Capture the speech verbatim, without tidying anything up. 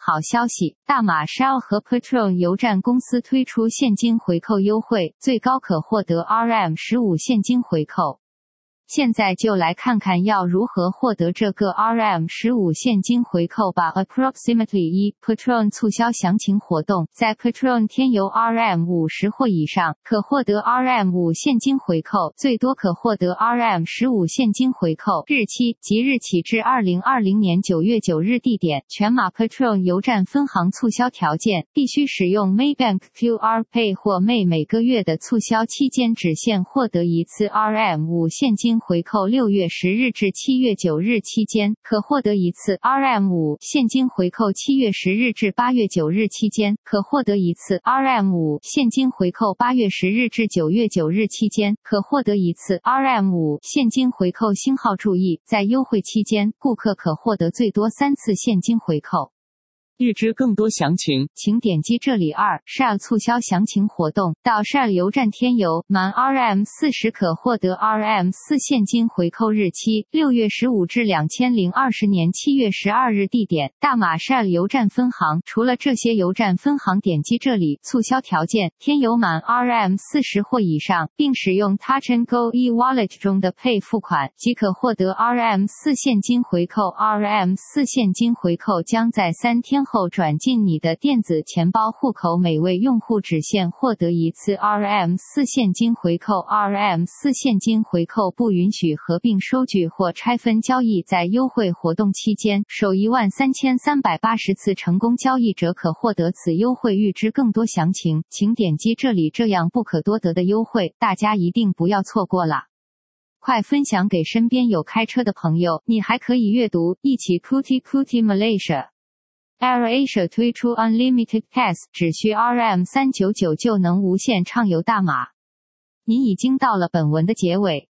好消息，大马 Shell 和 Petron 油站公司推出现金回扣优惠，最高可获得 R M 十五 现金回扣。现在就来看看要如何获得这个 R M 十五 现金回扣吧。Approximately 一 Petron 促销详情活动，在 Petron 添油 R M 五十 或以上，可获得 R M 五 现金回扣，最多可获得 R M 十五 现金回扣。日期即日起至二零二零年九月九日。地点全马 Petron 油站分行。促销条件必须使用 Maybank Q R Pay 或 May。每个月的促销期间只限获得一次 R M 五 现金回扣。六月十日至七月九日期间可获得一次 R M 五 现金回扣。七月十日至八月九日期间可获得一次 R M 五 现金回扣。八月十日至九月九日期间可获得一次 R M 五 现金回扣。星号注意，在优惠期间，顾客可获得最多三次现金回扣。 预知更多详情， 请点击这里。二 Shell 促销详情活动，到 Shell 油站添油满 R M 四十 可获得 R M 四 现金回扣。日期六月十五至二零二零年七月十二日。地点大马 Shell 油站分行。除了这些油站分行，点击这里。促销条件：添油满 R M 四十 或以上，并使用 Touch and Go e-Wallet 中的 Pay 付款，即可获得 R M 四 现金回扣。R M 四 现金回扣将在三天后转进你的电子钱包户口，每位用户只限获得一次 R M 四 现金回扣。R M 四 现金回扣不允许合并收据或拆分交易。在优惠活动期间，首一万三千三百八十次成功交易者可获得此优惠。预知更多详情，请点击这里。这样不可多得的优惠，大家一定不要错过啦！快分享给身边有开车的朋友。你还可以阅读，一起 Kuti Kuti Malaysia。AirAsia 推出 Unlimited Pass， 只需 R M 三百九十九就能无限畅游大马。您已经到了本文的结尾，